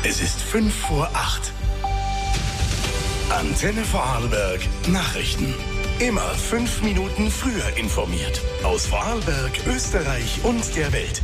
Es ist 5:05. Antenne Vorarlberg Nachrichten. Immer 5 Minuten früher informiert. Aus Vorarlberg, Österreich und der Welt.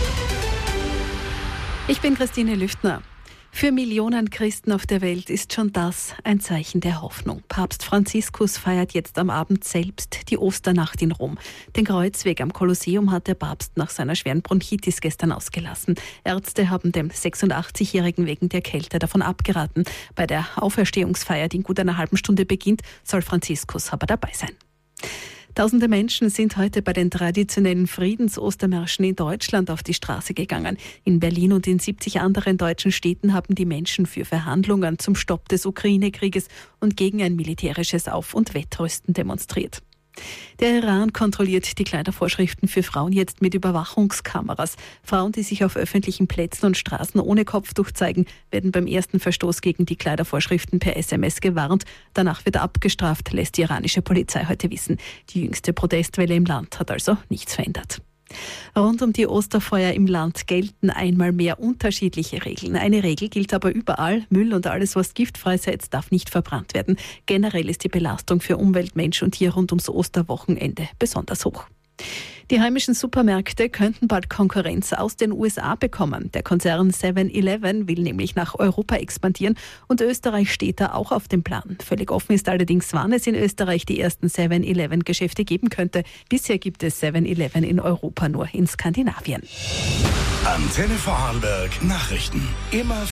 Ich bin Christine Lüftner. Für Millionen Christen auf der Welt ist schon das ein Zeichen der Hoffnung. Papst Franziskus feiert jetzt am Abend selbst die Osternacht in Rom. Den Kreuzweg am Kolosseum hat der Papst nach seiner schweren Bronchitis gestern ausgelassen. Ärzte haben dem 86-Jährigen wegen der Kälte davon abgeraten. Bei der Auferstehungsfeier, die in gut einer halben Stunde beginnt, soll Franziskus aber dabei sein. Tausende Menschen sind heute bei den traditionellen Friedensostermärschen in Deutschland auf die Straße gegangen. In Berlin und in 70 anderen deutschen Städten haben die Menschen für Verhandlungen zum Stopp des Ukraine-Krieges und gegen ein militärisches Auf- und Wettrüsten demonstriert. Der Iran kontrolliert die Kleidervorschriften für Frauen jetzt mit Überwachungskameras. Frauen, die sich auf öffentlichen Plätzen und Straßen ohne Kopftuch zeigen, werden beim ersten Verstoß gegen die Kleidervorschriften per SMS gewarnt. Danach wird abgestraft, lässt die iranische Polizei heute wissen. Die jüngste Protestwelle im Land hat also nichts verändert. Rund um die Osterfeuer im Land gelten einmal mehr unterschiedliche Regeln. Eine Regel gilt aber überall: Müll und alles, was giftfrei ist, darf nicht verbrannt werden. Generell ist die Belastung für Umwelt, Mensch und Tier rund ums Osterwochenende besonders hoch. Die heimischen Supermärkte könnten bald Konkurrenz aus den USA bekommen. Der Konzern 7-Eleven will nämlich nach Europa expandieren und Österreich steht da auch auf dem Plan. Völlig offen ist allerdings, wann es in Österreich die ersten 7-Eleven-Geschäfte geben könnte. Bisher gibt es 7-Eleven in Europa nur in Skandinavien. Antenne Vorarlberg Nachrichten. Immer